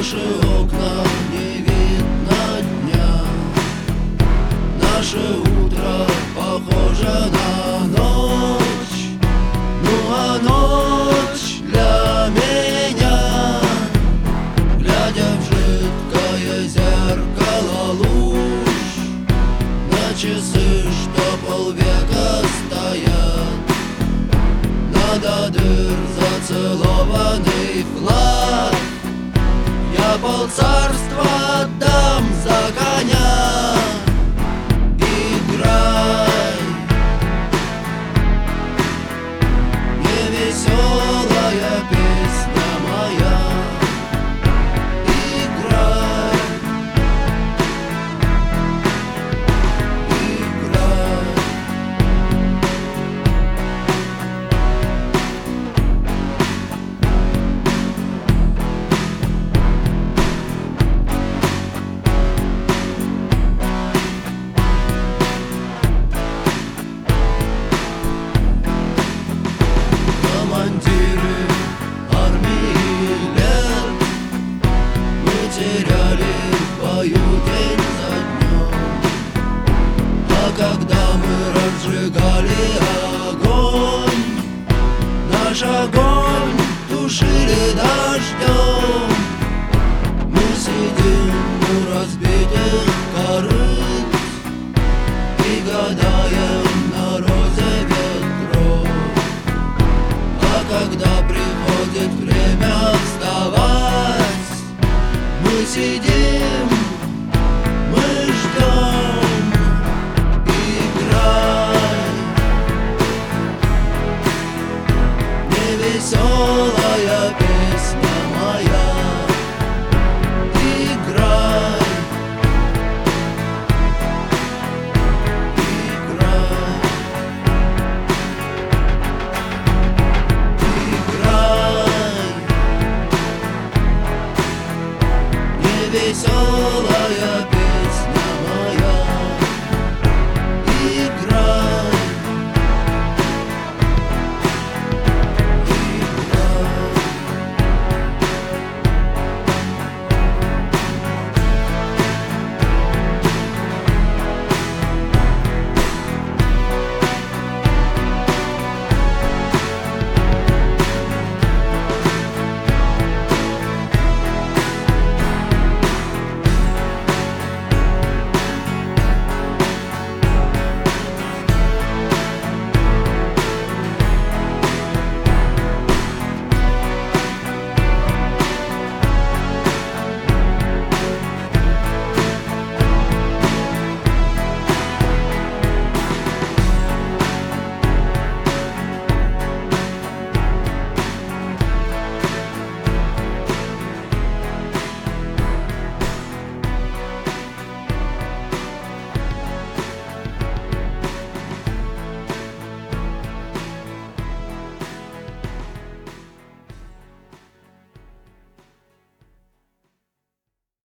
наши окна не видно дня, наше утро похоже на ночь. Ну а ночь для меня, глядя в жидкое зеркало луж, на часы, что полвека стоят, надо дыр зацелованный вклад. Я полцарства отдам за коня. Играй, невеселая песня моя. Играй, играй. Командиры армии лет, мы теряли в бою день за днем. А когда мы разжигали огонь, наш огонь тушили дождем. Мы сидим у разбитых корыт и гадаем на розе ветров. Когда приходит время вставать, мы сидим, мы ждем. Играй, невеселая песня моя. Играй, играй. Веселая